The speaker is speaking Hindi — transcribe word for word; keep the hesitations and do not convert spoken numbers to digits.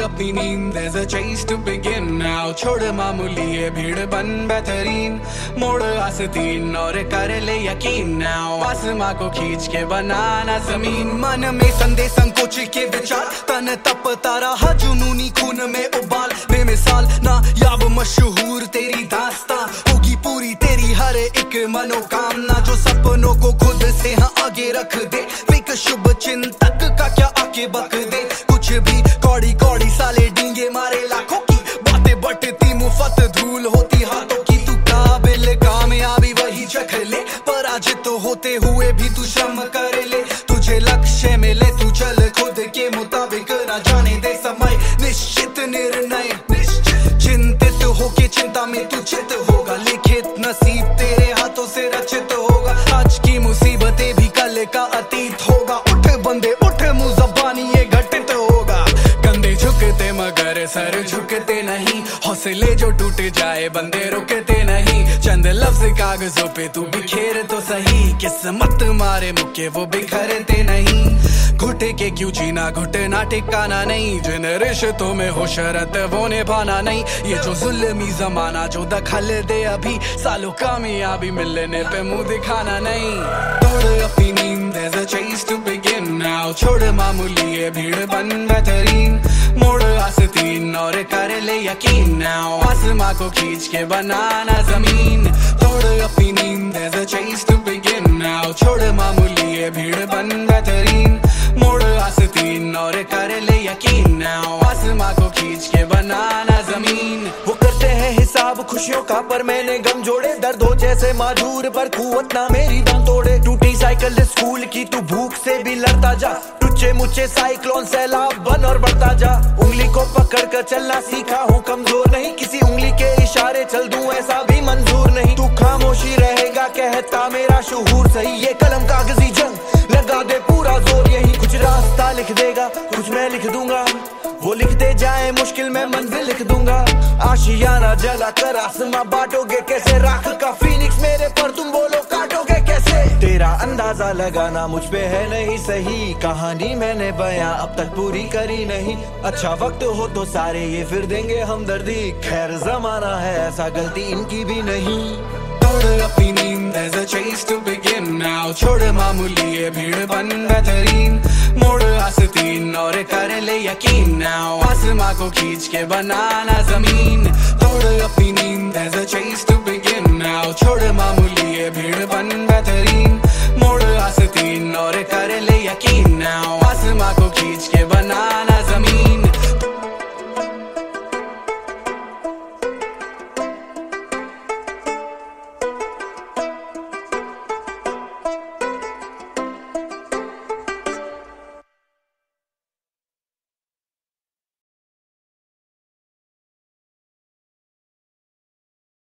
अपनी नींद, there's a chase to begin now। छोड़ मामूली ये भीड़ बन बेहतरीन, मोड़ आस्तीन और कर ले यकीन now। आसमां को खींच के बनाना जमीन, मन में संदेह संकोच के विचार, तन तपता रहा जुनूनी खून में उबाल। बेमिसाल ना याब मशहूर तेरी दास्तां, होगी पूरी तेरी हर एक मनोकामना। जो सपनों को खुद से हाँ आगे रख दे, एक शुभ चिंतक का क्या आके बक दे। कुछ भी कौड़ी कौड़ी साले डींगे मारे लाखों की बातें, बटती मुफ्त धूल होती हाथों की। तू काबिल कामयाबी वही चख ले, पराजित तो होते हुए भी तू शर्म कर ले। तुझे लक्ष्य मिले तू चल खुद के मुताबिक, ना जाने दे समय निश्चित निर्णय। चिंतित होके चिंता में तू चित होगा, लिखित नसीब तेरे हाथों से रचित होगा। आज की मुसीबतें भी कल का अतीत होगा, उठ बंदे उठ मुज़ब्बानी ये घटित होगा। कंधे झुकते मगर सर झुकते नहीं, हौसले जो टूट जाए बंदे रुकते नहीं। चंद लफ्ज कागजों पे तू बिखेर तो सही, किस्मत मारे मुक्के वो बिखरते नहीं। घुटे के क्यों जीना घुटना टिकाना नहीं, जिन रिश्तों में हो शरत वो निभाना नहीं। ये जो जुल्मी जमाना जो दखल दे अभी, सालों कामयाबी मिलने पे मुंह दिखाना नहीं। तोड़ अपनी नींद, there's a chase to begin now। छोड़ मामूली ये भीड़ बन बेहतरीन, मोड़ आस्तीन और कर ले यकीन now। आसमां को खींच के बनाना जमीन, तोड़ अपनी नींद, there's a chase to begin now। छोड़ मामूली ये भीड़ बन बेहतरीन, मोड़ आस्तीन और कर ले यकीन now। आसमां को खींच के बनाना जमीन। वो करते हैं हिसाब खुशियों का, पर मैंने गम जोड़े। दर्द हो जैसे माजूर पर कुव्वत ना मेरी दम तोड़े। टूटी साइकिल स्कूल की तू भूख से भी लड़ता जा, टुच्चे मुच्चे साइक्लोन सैलाब बन और बढ़ता जा। उंगली को पकड़ कर चलना सीखा हूँ, कमजोर नहीं। किसी उंगली के इशारे चल दूं ऐसा भी मंजूर नहीं। तू खामोशी रहेगा कहता मेरा शुहूर सही, ये कलम कागजी जंग लगा दे पूरा जोर यही। कुछ रास्ता लिख देगा कुछ मैं लिख दूंगा, वो लिखते जाए मुश्किल में मंजिल लिख दूंगा। आशियाना जला कर आसमां बांटोगे कैसे, राख का फीनिक्स मेरे पर तुम बोलो काटोगे कैसे। तेरा अंदाजा लगाना मुझ पे है नहीं सही, कहानी मैंने बयां अब तक पूरी करी नहीं। अच्छा वक्त हो तो सारे ये फिर देंगे हमदर्दी, खैर जमाना है ऐसा गलती इनकी भी नहीं। तोड़ अपनी नींद, there's a chase to begin now। छोड़ मामूली ये भीड़ बन बेहतरीन, मोड़ आस्तीन और कर ले यकीन now। आसमां को खींच के बनाना जमीन।